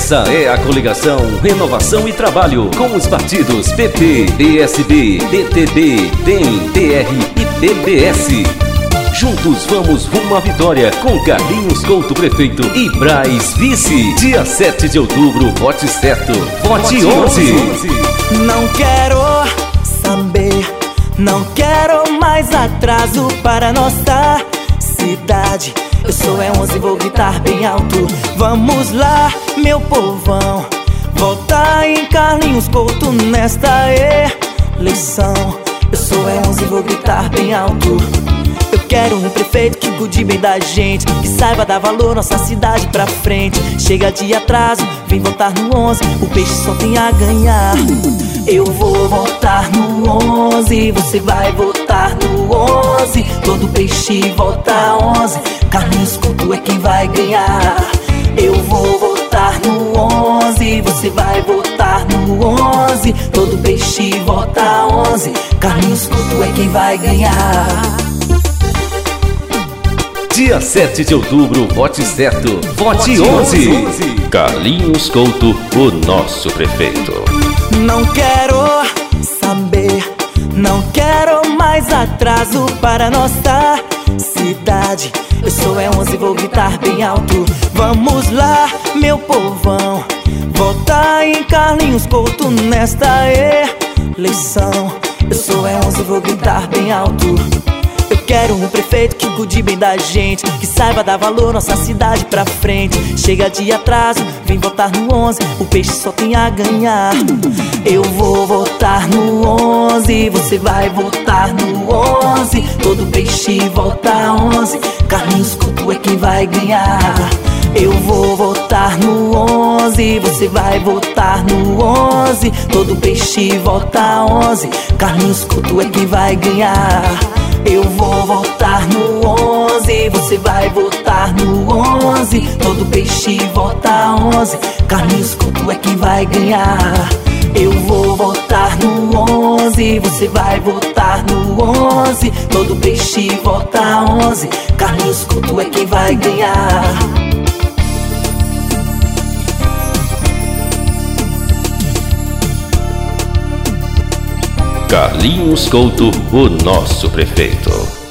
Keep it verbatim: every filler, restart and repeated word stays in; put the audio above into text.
Essa é a coligação Renovação e Trabalho com os partidos P P, P S B, P T B, D E M, P R e P B S. Juntos vamos rumo à vitória com Carlinhos Couto prefeito e Braz vice. Dia sete de outubro, vote certo, vote, vote onze. onze. Não quero saber, não quero mais atraso para nossa cidade. Eu sou é onze, vou gritar bem alto. Vamos lá, meu povão, votar em Carlinhos Couto nesta eleição. Eu sou é onze, vou gritar bem alto. Eu quero um prefeito que cuide bem da gente, que saiba dar valor nossa cidade pra frente. Chega de atraso, vem votar no onze, o peixe só tem a ganhar. Eu vou votar no onze, você vai votar no onze. Todo peixe vota onze, Carlinhos Couto é quem vai ganhar. Eu vou votar no onze, você vai votar no onze. Todo peixe vota onze, Carlinhos Couto é quem vai ganhar. Dia sete de outubro, vote certo, vote, vote onze. onze. Carlinhos Couto, o nosso prefeito. Não quero saber, não quero mais atraso para nossa cidade. Eu sou é onze, vou gritar bem alto. Vamos lá, meu povão, votar em Carlinhos Couto nesta eleição. Eu sou é onze, vou gritar bem alto. Eu quero um prefeito que cuide bem da gente, que saiba dar valor nossa cidade pra frente. Chega de atraso, vem votar no onze, o peixe só tem a ganhar. Eu vou votar no onze, você vai votar no onze. Todo peixe vota onze, Carlinhos Couto é quem vai ganhar. Eu vou votar no onze, você vai votar no onze. Todo peixe vota onze, Carlinhos Couto é quem vai ganhar. Eu vou votar no onze, você vai votar no onze. Todo peixe vota onze, Carlinhos Couto é quem vai ganhar. Eu vou votar no onze, você vai votar no onze. Todo peixe vota onze, Carlinhos Couto é quem vai ganhar. Carlinhos Couto, o nosso prefeito.